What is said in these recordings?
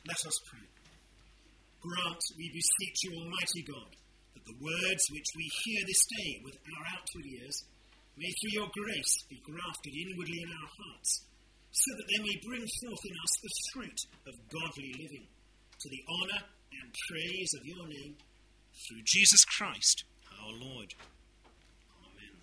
Let us pray. Grant, we beseech you, Almighty God, that the words which we hear this day with our outward ears may through your grace be grafted inwardly in our hearts, so that they may bring forth in us the fruit of godly living, to the honour and praise of your name, through Jesus Christ our Lord. Amen.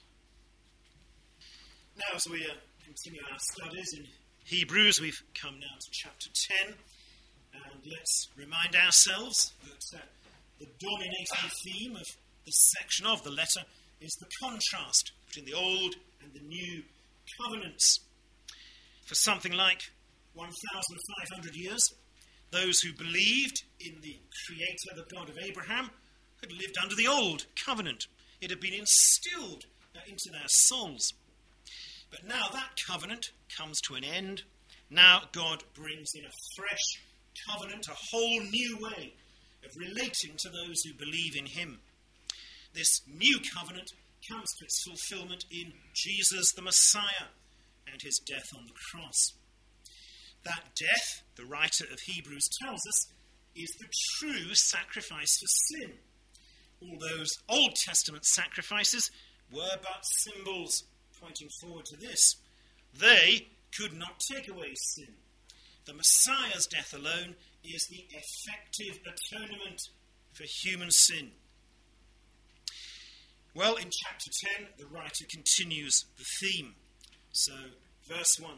Now, as we continue our studies in Hebrews, we've come now to chapter 10, and let's remind ourselves that the dominating theme of this section of the letter is the contrast between the old and the new covenants. For something like 1,500 years, those who believed in the Creator, the God of Abraham, had lived under the old covenant. It had been instilled into their souls. But now that covenant comes to an end. Now God brings in a fresh covenant, a whole new way of relating to those who believe in him. This new covenant comes to its fulfillment in Jesus the Messiah and his death on the cross. That death, the writer of Hebrews tells us, is the true sacrifice for sin. All those Old Testament sacrifices were but symbols pointing forward to this. They could not take away sin. The Messiah's death alone is the effective atonement for human sin. Well, in chapter 10, the writer continues the theme. So, verse 1.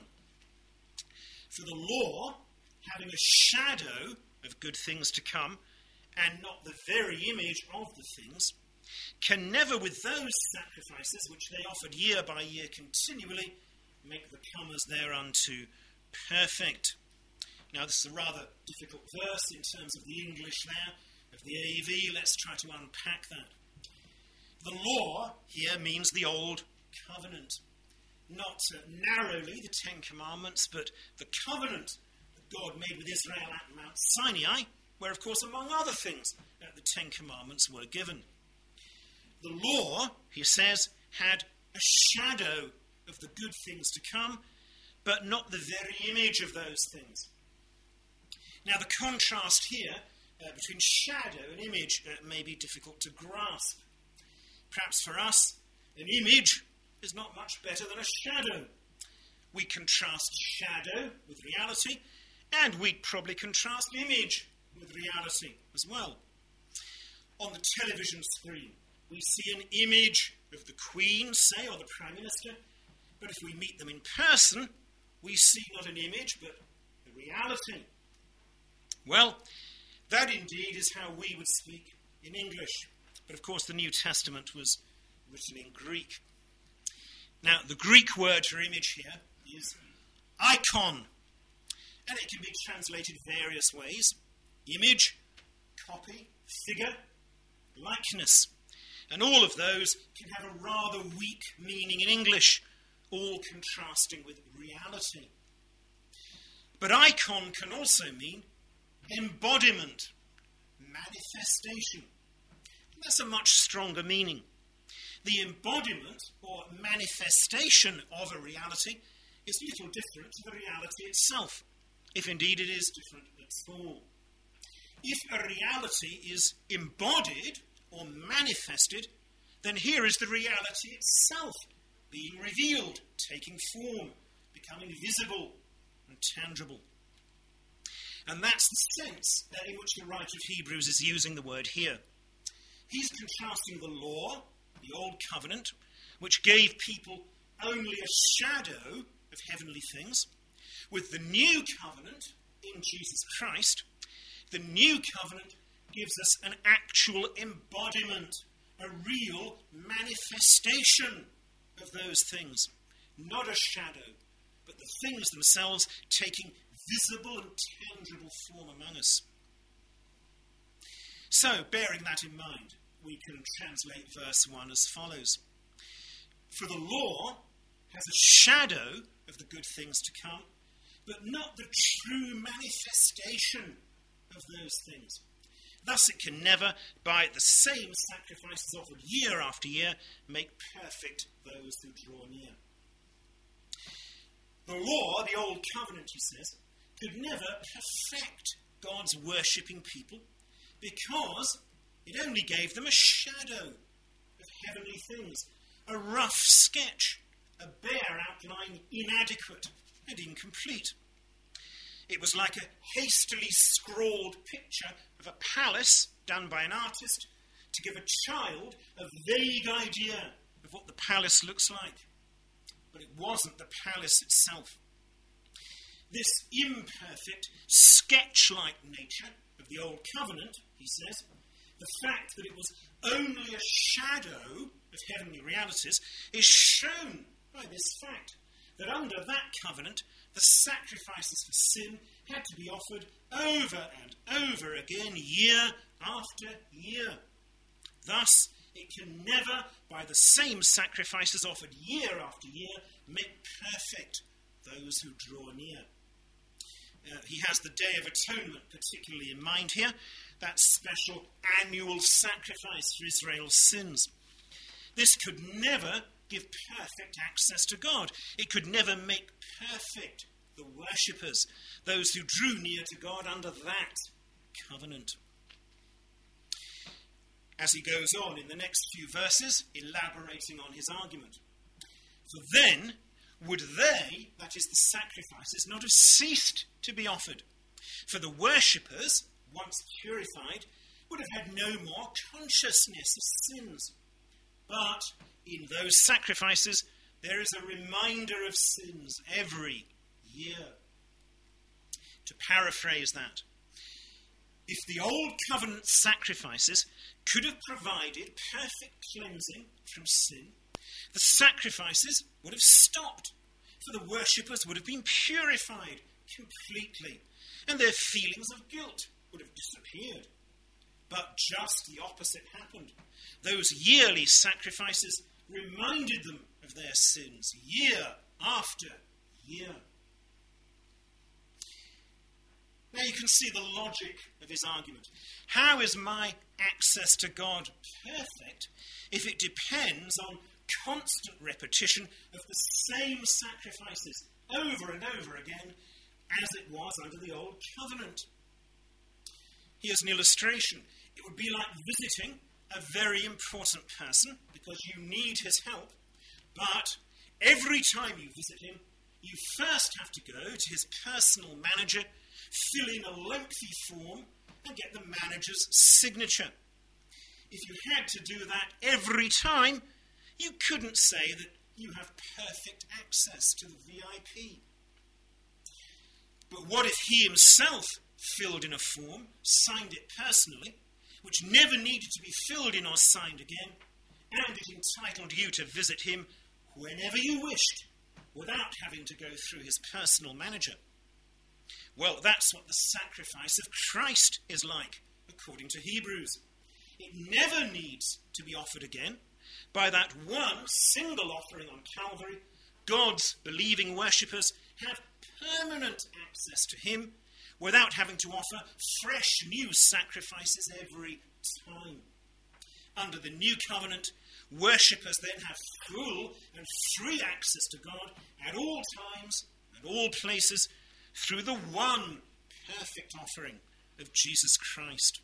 For the law, having a shadow of good things to come, and not the very image of the things, can never with those sacrifices which they offered year by year continually make the comers thereunto perfect. Now this is a rather difficult verse in terms of the English there, of the AV. Let's try to unpack that. The law here means the old covenant. Not narrowly the Ten Commandments, but the covenant that God made with Israel at Mount Sinai, where, of course, among other things, the Ten Commandments were given. The law, he says, had a shadow of the good things to come, but not the very image of those things. Now, the contrast here between shadow and image may be difficult to grasp. Perhaps for us, an image is not much better than a shadow. We contrast shadow with reality, and we'd probably contrast image with reality as well. On the television screen, we see an image of the Queen, say, or the Prime Minister, but if we meet them in person, we see not an image, but a reality. Well, that indeed is how we would speak in English, but of course the New Testament was written in Greek. Now, the Greek word for image here is icon, and it can be translated various ways. Image, copy, figure, likeness. And all of those can have a rather weak meaning in English, all contrasting with reality. But icon can also mean embodiment, manifestation. And that's a much stronger meaning. The embodiment or manifestation of a reality is little different to the reality itself, if indeed it is different at all. If a reality is embodied or manifested, then here is the reality itself being revealed, taking form, becoming visible and tangible. And that's the sense in which the writer of Hebrews is using the word here. He's contrasting the law, the old covenant, which gave people only a shadow of heavenly things, with the new covenant in Jesus Christ. The new covenant gives us an actual embodiment, a real manifestation of those things. Not a shadow, but the things themselves taking visible and tangible form among us. So, bearing that in mind, we can translate verse 1 as follows. For the law has a shadow of the good things to come, but not the true manifestation of those things. Thus it can never, by the same sacrifices offered year after year, make perfect those who draw near. The law, the old covenant, he says, could never perfect God's worshipping people because it only gave them a shadow of heavenly things, a rough sketch, a bare outline, inadequate and incomplete. It was like a hastily scrawled picture of a palace done by an artist to give a child a vague idea of what the palace looks like. But it wasn't the palace itself. This imperfect, sketch-like nature of the Old Covenant, he says, the fact that it was only a shadow of heavenly realities, is shown by this fact that under that covenant, the sacrifices for sin had to be offered over and over again, year after year. Thus, it can never, by the same sacrifices offered year after year, make perfect those who draw near. He has the Day of Atonement particularly in mind here, that special annual sacrifice for Israel's sins. This could never give perfect access to God. It could never make perfect the worshippers, those who drew near to God under that covenant. As he goes on in the next few verses, elaborating on his argument. For then would they, that is the sacrifices, not have ceased to be offered. For the worshippers, once purified, would have had no more consciousness of sins. But in those sacrifices, there is a reminder of sins every year. To paraphrase that, if the Old Covenant sacrifices could have provided perfect cleansing from sin, the sacrifices would have stopped, for the worshippers would have been purified completely, and their feelings of guilt would have disappeared. But just the opposite happened. Those yearly sacrifices reminded them of their sins year after year. Now you can see the logic of his argument. How is my access to God perfect if it depends on constant repetition of the same sacrifices over and over again as it was under the Old Covenant? Here's an illustration. It would be like visiting a very important person because you need his help, but every time you visit him, you first have to go to his personal manager, fill in a lengthy form, and get the manager's signature. If you had to do that every time, you couldn't say that you have perfect access to the VIP. But what if he himself filled in a form, signed it personally, which never needed to be filled in or signed again, and it entitled you to visit him whenever you wished, without having to go through his personal manager? Well, that's what the sacrifice of Christ is like, according to Hebrews. It never needs to be offered again. By that one single offering on Calvary, God's believing worshippers have permanent access to him without having to offer fresh new sacrifices every time. Under the new covenant, worshippers then have full and free access to God at all times and all places through the one perfect offering of Jesus Christ.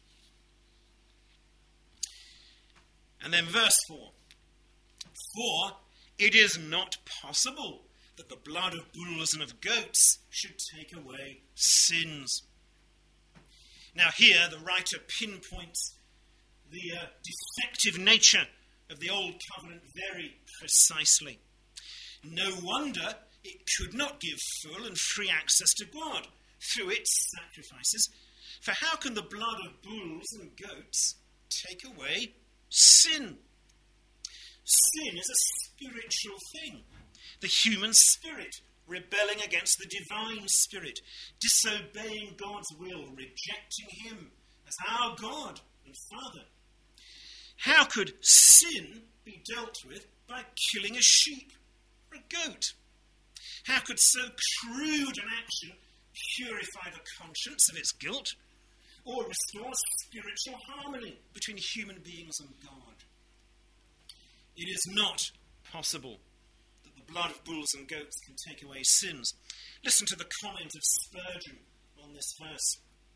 And then verse 4. For it is not possible that the blood of bulls and of goats should take away sins. Now here the writer pinpoints the defective nature of the Old Covenant very precisely. No wonder it could not give full and free access to God through its sacrifices. For how can the blood of bulls and goats take away sin? Sin is a spiritual thing. The human spirit rebelling against the divine spirit, disobeying God's will, rejecting him as our God and Father. How could sin be dealt with by killing a sheep or a goat? How could so crude an action purify the conscience of its guilt or restore spiritual harmony between human beings and God? It is not possible that the blood of bulls and goats can take away sins. Listen to the comment of Spurgeon on this verse.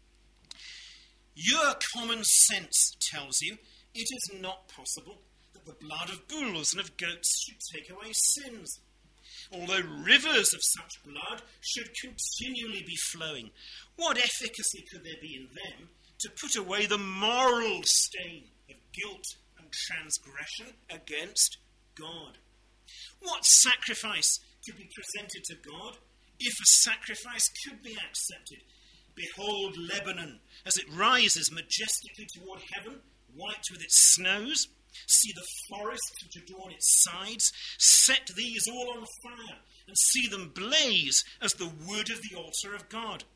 Your common sense tells you it is not possible that the blood of bulls and of goats should take away sins. Although rivers of such blood should continually be flowing, what efficacy could there be in them to put away the moral stain of guilt and transgression against God? What sacrifice could be presented to God if a sacrifice could be accepted? Behold Lebanon as it rises majestically toward heaven, white with its snows. See the forests which adorn its sides. Set these all on fire, and see them blaze as the wood of the altar of God.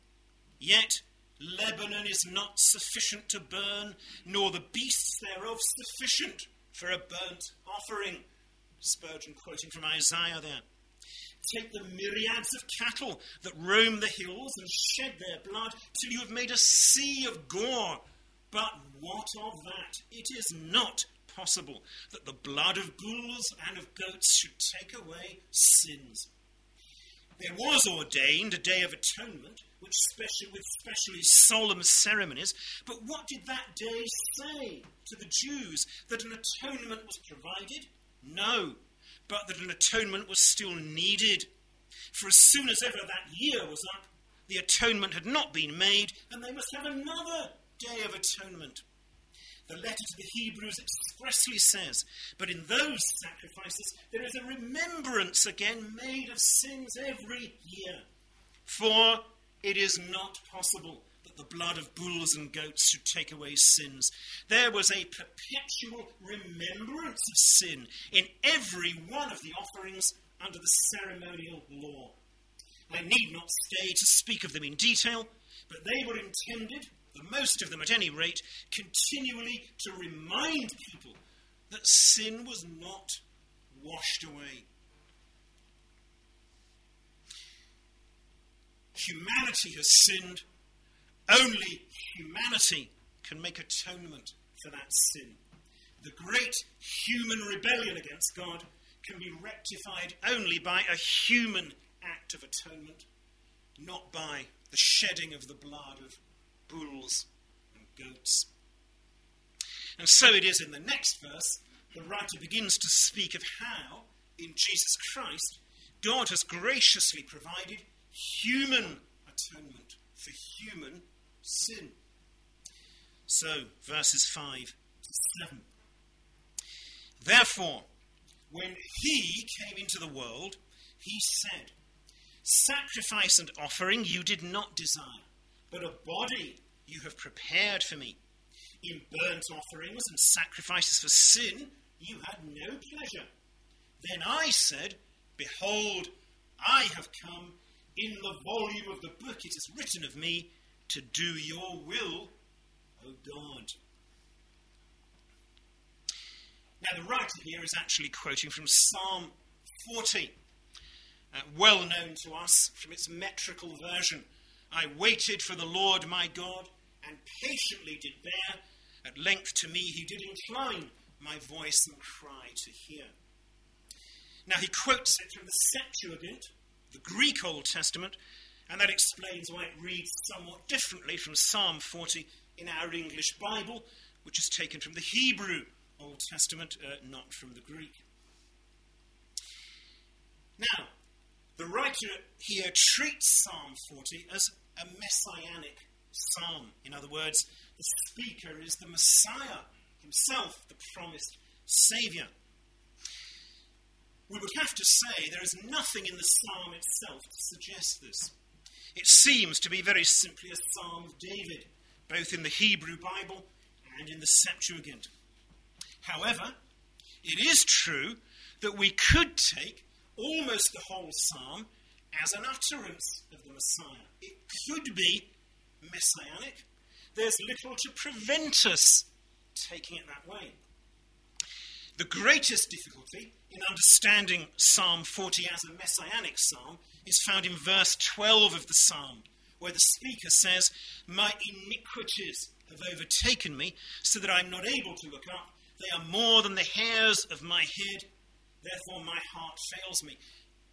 Yet Lebanon is not sufficient to burn, nor the beasts thereof sufficient for a burnt offering. Spurgeon quoting from Isaiah there. Take the myriads of cattle that roam the hills and shed their blood till you have made a sea of gore. But what of that? It is not possible that the blood of bulls and of goats should take away sins. There was ordained a day of atonement, with specially solemn ceremonies, but what did that day say to the Jews? That an atonement was provided? No, but that an atonement was still needed. For as soon as ever that year was up, the atonement had not been made, and they must have another day of atonement. The letter to the Hebrews expressly says, but in those sacrifices there is a remembrance again made of sins every year. For it is not possible that the blood of bulls and goats should take away sins. There was a perpetual remembrance of sin in every one of the offerings under the ceremonial law. I need not stay to speak of them in detail, but they were intended, the most of them at any rate, continually to remind people that sin was not washed away. Humanity has sinned. Only humanity can make atonement for that sin. The great human rebellion against God can be rectified only by a human act of atonement, not by the shedding of the blood of bulls and goats. And so it is in the next verse, the writer begins to speak of how, in Jesus Christ, God has graciously provided human atonement for human sin. So, verses 5 to 7. Therefore, when he came into the world, he said, sacrifice and offering you did not desire, but a body you have prepared for me. In burnt offerings and sacrifices for sin you had no pleasure. Then I said, behold, I have come. In the volume of the book it is written of me, to do your will, O God. Now the writer here is actually quoting from Psalm 40, well known to us from its metrical version. I waited for the Lord my God, and patiently did bear. At length to me he did incline my voice and cry to hear. Now he quotes it from the Septuagint, the Greek Old Testament, and that explains why it reads somewhat differently from Psalm 40 in our English Bible, which is taken from the Hebrew Old Testament, not from the Greek. Now, the writer here treats Psalm 40 as a messianic psalm. In other words, the speaker is the Messiah himself, the promised Saviour. We would have to say there is nothing in the psalm itself to suggest this. It seems to be very simply a psalm of David, both in the Hebrew Bible and in the Septuagint. However, it is true that we could take almost the whole psalm as an utterance of the Messiah. It could be messianic. There's little to prevent us taking it that way. The greatest difficulty in understanding Psalm 40 as a messianic psalm is found in verse 12 of the psalm, where the speaker says, my iniquities have overtaken me, so that I'm not able to look up. They are more than the hairs of my head, therefore my heart fails me.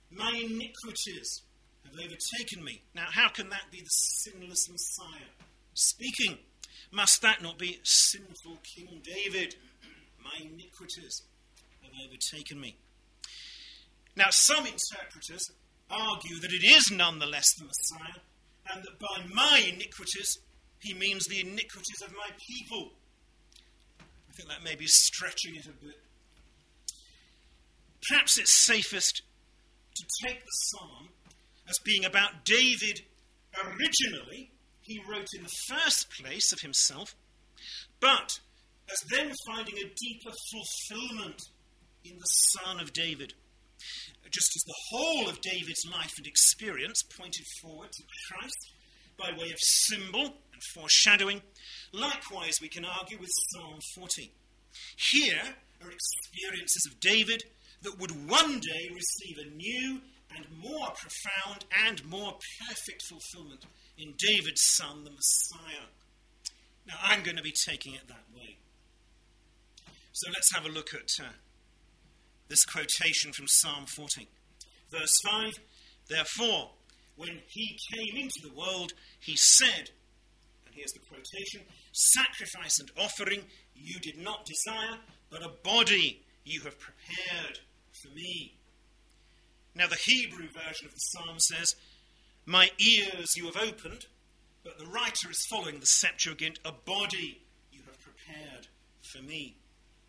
My iniquities have overtaken me. Now, how can that be the sinless Messiah speaking? Must that not be sinful King David? My iniquities have overtaken me. Now, some interpreters argue that it is nonetheless the Messiah, and that by my iniquities, he means the iniquities of my people. I think that may be stretching it a bit. Perhaps it's safest to take the psalm as being about David originally. He wrote in the first place of himself, but as then finding a deeper fulfillment in the Son of David. Just as the whole of David's life and experience pointed forward to Christ by way of symbol and foreshadowing, likewise we can argue with Psalm 40. Here are experiences of David that would one day receive a new and more profound and more perfect fulfillment in David's Son, the Messiah. Now, I'm going to be taking it that way. So let's have a look at this quotation from Psalm 40. Verse 5, therefore, when he came into the world, he said, and here's the quotation, sacrifice and offering you did not desire, but a body you have prepared for me. Now the Hebrew version of the psalm says, my ears you have opened, but the writer is following the Septuagint, a body you have prepared for me.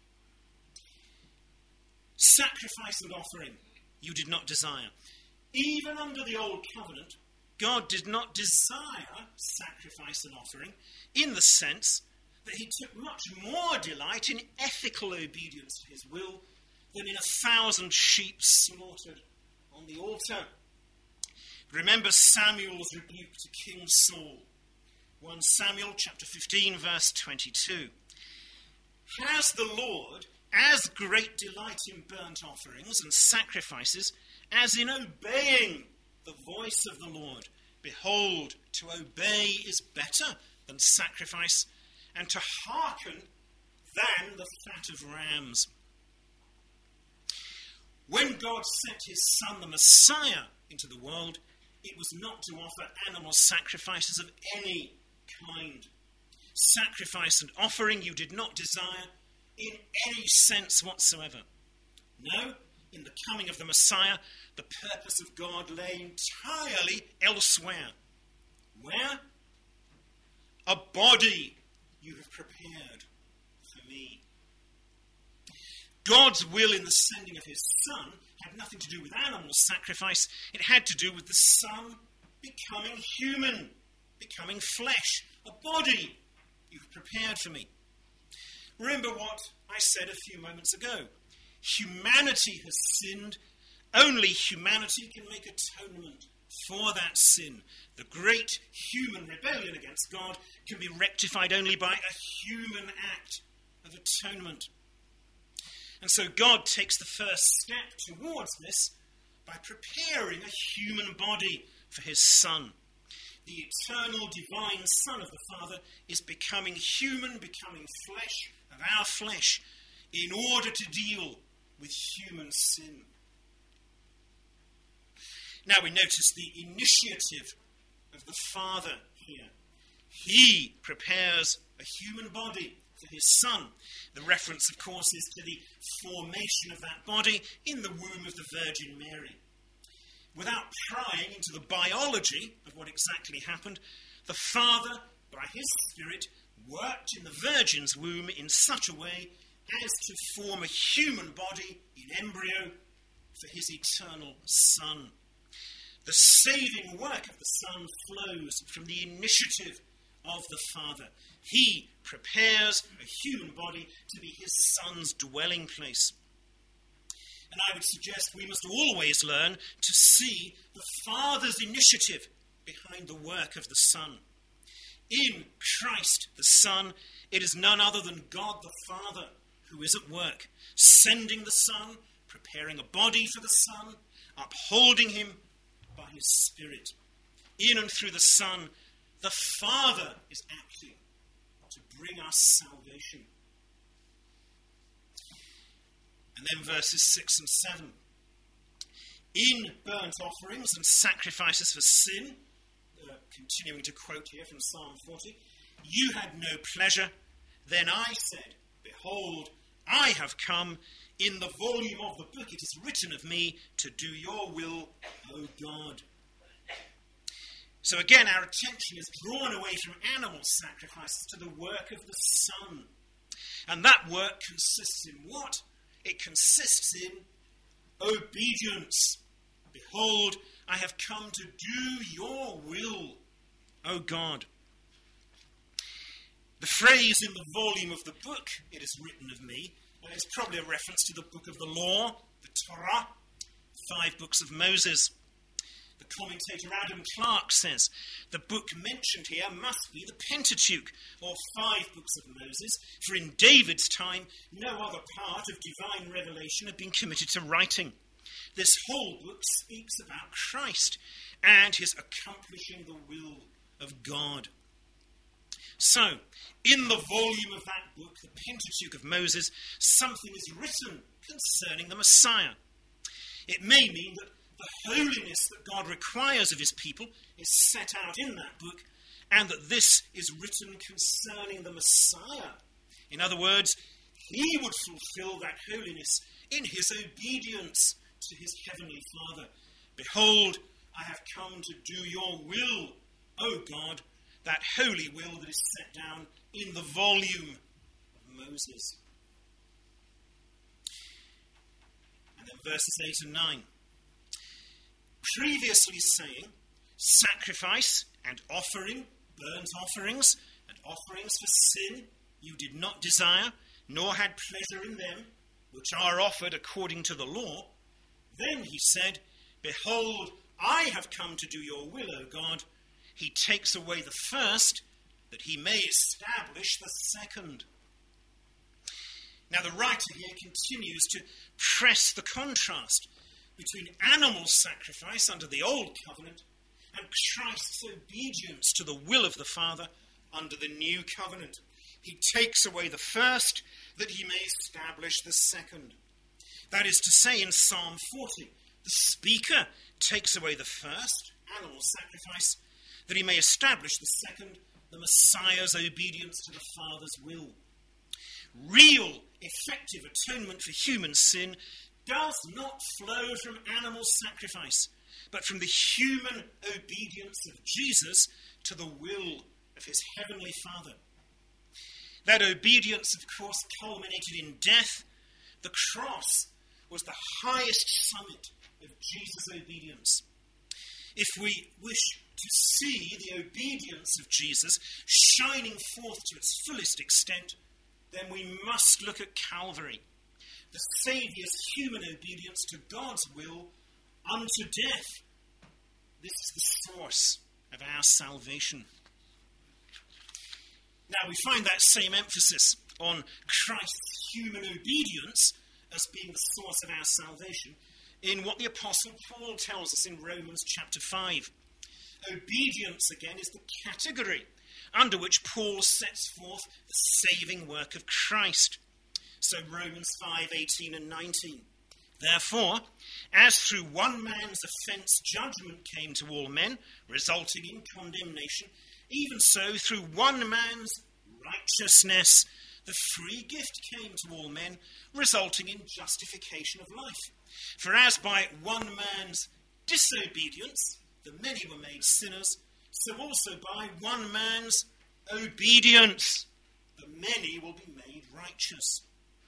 Sacrifice and offering you did not desire. Even under the Old Covenant, God did not desire sacrifice and offering in the sense that he took much more delight in ethical obedience to his will than in 1,000 sheep slaughtered on the altar. Remember Samuel's rebuke to King Saul. 1 Samuel chapter 15 verse 22. Has the Lord as great delight in burnt offerings and sacrifices as in obeying the voice of the Lord? Behold, to obey is better than sacrifice, and to hearken than the fat of rams. When God sent his Son, the Messiah, into the world, it was not to offer animal sacrifices of any kind. Sacrifice and offering you did not desire in any sense whatsoever. No, in the coming of the Messiah, the purpose of God lay entirely elsewhere. Where? A body you have prepared for me. God's will in the sending of his Son had nothing to do with animal sacrifice. It had to do with the Son becoming human, becoming flesh, a body you have prepared for me. Remember what I said a few moments ago. Humanity has sinned. Only humanity can make atonement for that sin. The great human rebellion against God can be rectified only by a human act of atonement. And so God takes the first step towards this by preparing a human body for his Son. The eternal divine Son of the Father is becoming human, becoming flesh of our flesh, in order to deal with human sin. Now we notice the initiative of the Father here. He prepares a human body for his Son. The reference, of course, is to the formation of that body in the womb of the Virgin Mary. Without prying into the biology of what exactly happened, the Father, by his Spirit, worked in the Virgin's womb in such a way as to form a human body in embryo for his eternal Son. The saving work of the Son flows from the initiative of the Father. He prepares a human body to be his Son's dwelling place. And I would suggest we must always learn to see the Father's initiative behind the work of the Son. In Christ the Son, it is none other than God the Father who is at work, sending the Son, preparing a body for the Son, upholding him by his Spirit. In and through the Son, the Father is acting to bring us salvation. And then verses 6 and 7. in burnt offerings and sacrifices for sin, continuing to quote here from Psalm 40, you had no pleasure. Then I said, behold, I have come. In the volume of the book it is written of me to do your will, O God. So again, our attention is drawn away from animal sacrifices to the work of the Son. And that work consists in what? It consists in obedience. Behold, I have come to do your will, O God. The phrase in the volume of the book, it is written of me, is probably a reference to the book of the law, the Torah, 5 books of Moses. The commentator Adam Clarke says the book mentioned here must be the Pentateuch, or 5 books of Moses, for in David's time no other part of divine revelation had been committed to writing. This whole book speaks about Christ and his accomplishing the will of God. So, in the volume of that book, the Pentateuch of Moses, something is written concerning the Messiah. It may mean that the holiness that God requires of his people is set out in that book, and that this is written concerning the Messiah. In other words, he would fulfill that holiness in his obedience to his heavenly Father. Behold, I have come to do your will, O God, that holy will that is set down in the volume of Moses. And then verses 8 and 9. Previously saying, sacrifice and offering, burnt offerings and offerings for sin, you did not desire, nor had pleasure in them, which are offered according to the law. Then he said, behold, I have come to do your will, O God. He takes away the first, that he may establish the second. Now the writer here continues to press the contrast between animal sacrifice under the old covenant and Christ's obedience to the will of the Father under the new covenant. He takes away the first, that he may establish the second. That is to say, in Psalm 40, the speaker takes away the first, animal sacrifice, that he may establish the second, the Messiah's obedience to the Father's will. Real, effective atonement for human sin does not flow from animal sacrifice, but from the human obedience of Jesus to the will of his heavenly Father. That obedience, of course, culminated in death. The cross was the highest summit of Jesus' obedience. If we wish to see the obedience of Jesus shining forth to its fullest extent, then we must look at Calvary, the Saviour's human obedience to God's will unto death. This is the source of our salvation. Now we find that same emphasis on Christ's human obedience as being the source of our salvation in what the Apostle Paul tells us in Romans chapter 5. Obedience, again, is the category under which Paul sets forth the saving work of Christ. So Romans 5:18 and 19. Therefore, as through one man's offence judgment came to all men, resulting in condemnation, even so through one man's righteousness the free gift came to all men, resulting in justification of life. For as by one man's disobedience the many were made sinners, so also by one man's obedience the many will be made righteous.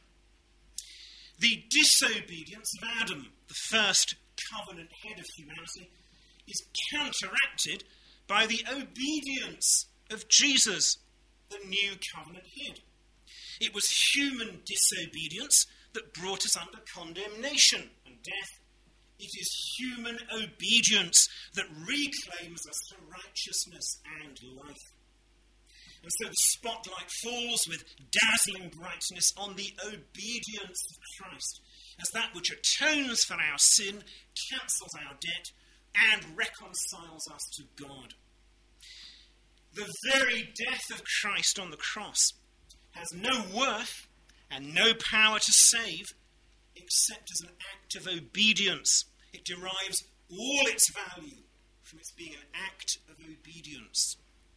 The disobedience of Adam, the first covenant head of humanity, is counteracted by the obedience of Jesus, the new covenant head. It was human disobedience that brought us under condemnation and death. It is human obedience that reclaims us to righteousness and life. And so the spotlight falls with dazzling brightness on the obedience of Christ as that which atones for our sin, cancels our debt, and reconciles us to God. The very death of Christ on the cross has no worth and no power to save except as an act of obedience It derives all its value from its being an act of obedience.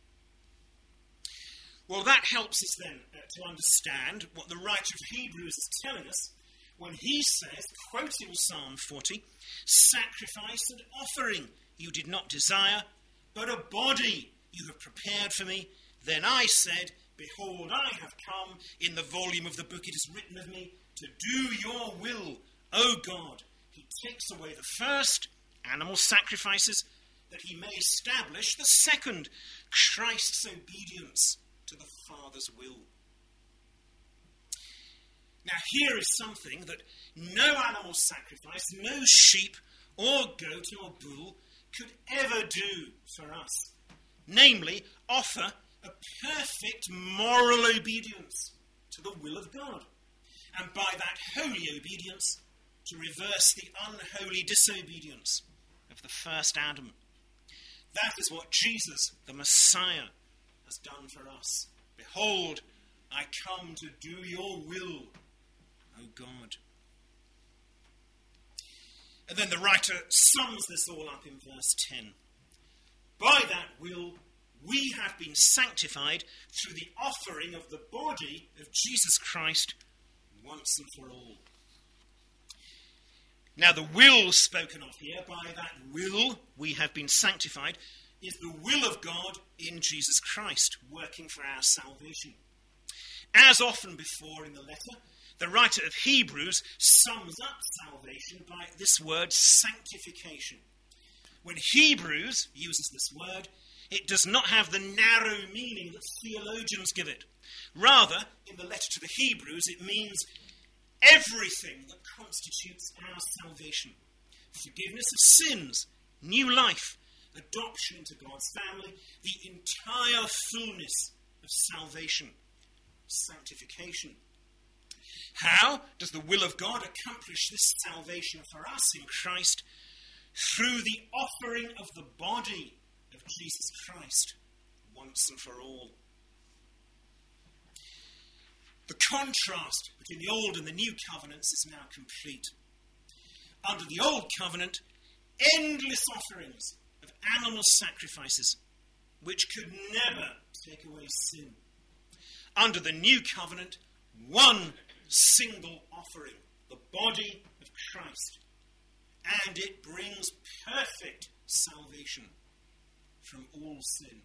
Well, that helps us then to understand what the writer of Hebrews is telling us when he says, quoting Psalm 40, "Sacrifice and offering you did not desire, but a body you have prepared for me. Then I said, behold, I have come. In the volume of the book it is written of me, to do your will, O God." He takes away the first, animal sacrifices, that he may establish the second, Christ's obedience to the Father's will. Now here is something that no animal sacrifice, no sheep or goat or bull could ever do for us. Namely, offer a perfect moral obedience to the will of God. And by that holy obedience, to reverse the unholy disobedience of the first Adam. That is what Jesus, the Messiah, has done for us. "Behold, I come to do your will, O God." And then the writer sums this all up in verse 10. "By that will, we have been sanctified through the offering of the body of Jesus Christ once and for all." Now the will spoken of here, by that will we have been sanctified, is the will of God in Jesus Christ, working for our salvation. As often before in the letter, the writer of Hebrews sums up salvation by this word sanctification. When Hebrews uses this word, it does not have the narrow meaning that theologians give it. Rather, in the letter to the Hebrews, it means everything that constitutes our salvation. Forgiveness of sins, new life, adoption into God's family, the entire fullness of salvation, sanctification. How does the will of God accomplish this salvation for us in Christ? Through the offering of the body of Jesus Christ, once and for all. The contrast between the Old and the New Covenants is now complete. Under the Old Covenant, endless offerings of animal sacrifices, which could never take away sin. Under the New Covenant, one single offering, the body of Christ. And it brings perfect salvation from all sin.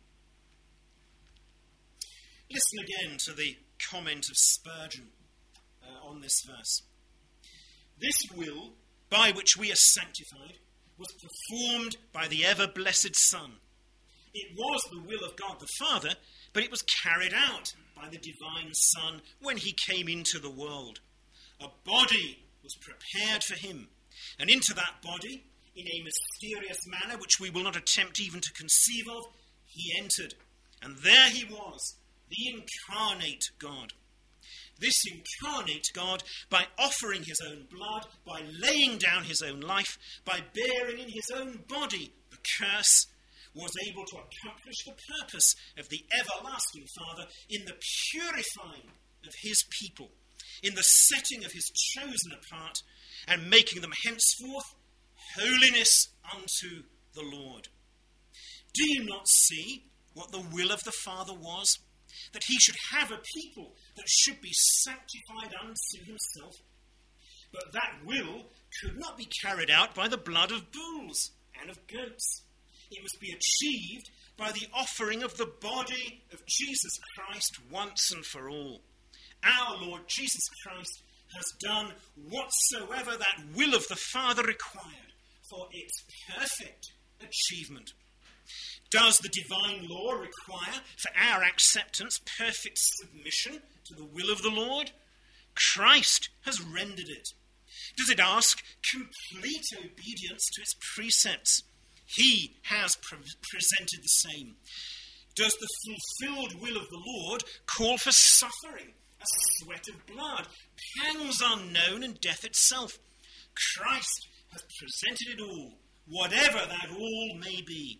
Listen again to the comment of Spurgeon on this verse. "This will, by which we are sanctified, was performed by the ever-blessed Son. It was the will of God the Father, but it was carried out by the divine Son when he came into the world. A body was prepared for him, and into that body, in a mysterious manner which we will not attempt even to conceive of, he entered. And there he was, the incarnate God. This incarnate God, by offering his own blood, by laying down his own life, by bearing in his own body the curse, was able to accomplish the purpose of the everlasting Father in the purifying of his people, in the setting of his chosen apart, and making them henceforth holiness unto the Lord. Do you not see what the will of the Father was? That he should have a people that should be sanctified unto himself. But that will could not be carried out by the blood of bulls and of goats. It must be achieved by the offering of the body of Jesus Christ once and for all. Our Lord Jesus Christ has done whatsoever that will of the Father required for its perfect achievement. Does the divine law require for our acceptance perfect submission to the will of the Lord? Christ has rendered it. Does it ask complete obedience to its precepts? He has presented the same. Does the fulfilled will of the Lord call for suffering, a sweat of blood, pangs unknown, and death itself? Christ has presented it all, whatever that all may be.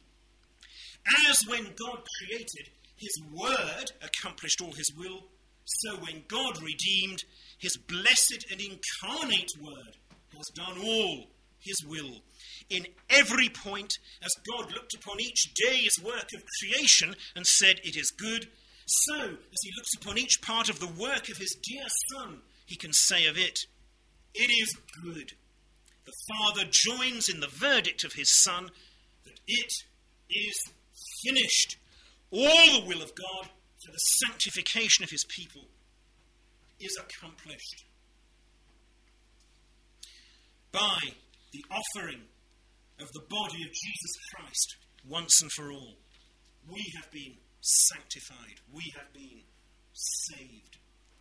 As when God created, his word accomplished all his will, so when God redeemed, his blessed and incarnate word has done all his will. In every point, as God looked upon each day's work of creation and said, "It is good," so, as he looks upon each part of the work of his dear Son, he can say of it, "It is good." The Father joins in the verdict of his Son that it is finished. All the will of God for the sanctification of his people is accomplished. By the offering of the body of Jesus Christ once and for all, we have been sanctified. We have been saved.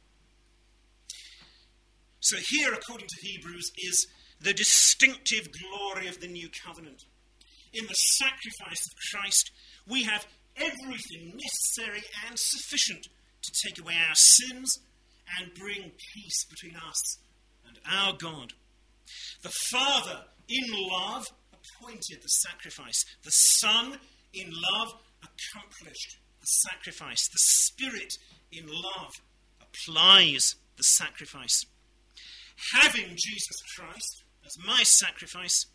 So here, according to Hebrews, is the distinctive glory of the new covenant. In the sacrifice of Christ, we have everything necessary and sufficient to take away our sins and bring peace between us and our God. The Father, in love, appointed the sacrifice. The Son, in love, accomplished the sacrifice. The Spirit, in love, applies the sacrifice. Having Jesus Christ as my sacrifice,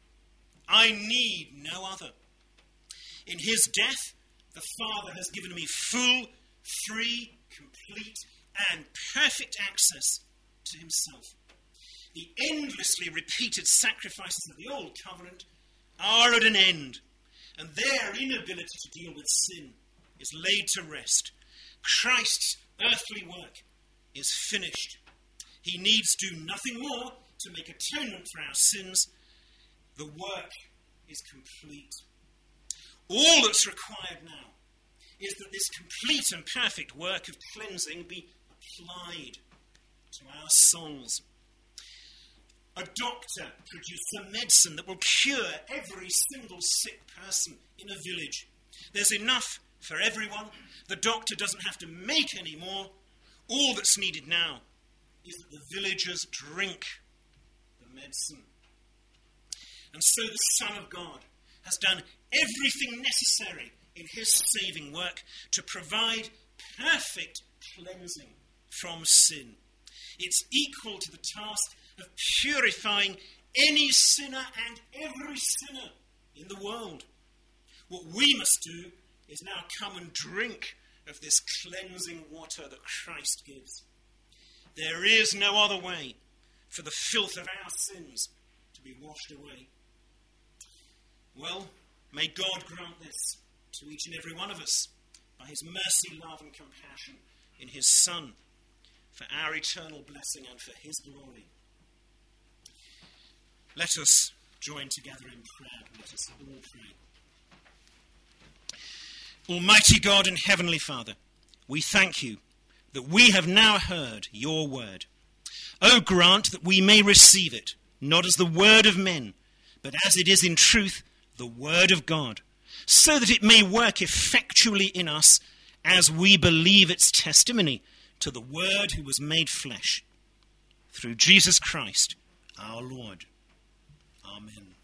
I need no other. In his death, the Father has given me full, free, complete, and perfect access to himself. The endlessly repeated sacrifices of the Old Covenant are at an end, and their inability to deal with sin is laid to rest. Christ's earthly work is finished. He needs do nothing more to make atonement for our sins. The work is complete. All that's required now is that this complete and perfect work of cleansing be applied to our souls. A doctor produces a medicine that will cure every single sick person in a village. There's enough for everyone. The doctor doesn't have to make any more. All that's needed now is that the villagers drink the medicine. And so the Son of God has done everything necessary in his saving work to provide perfect cleansing from sin. It's equal to the task of purifying any sinner and every sinner in the world. What we must do is now come and drink of this cleansing water that Christ gives. There is no other way for the filth of our sins to be washed away. Well, may God grant this to each and every one of us by his mercy, love and compassion in his Son, for our eternal blessing and for his glory. Let us join together in prayer. Let us all pray. Almighty God and Heavenly Father, we thank you that we have now heard your word. O grant that we may receive it, not as the word of men, but as it is in truth the word of God, so that it may work effectually in us as we believe its testimony to the Word who was made flesh. Through Jesus Christ, our Lord. Amen.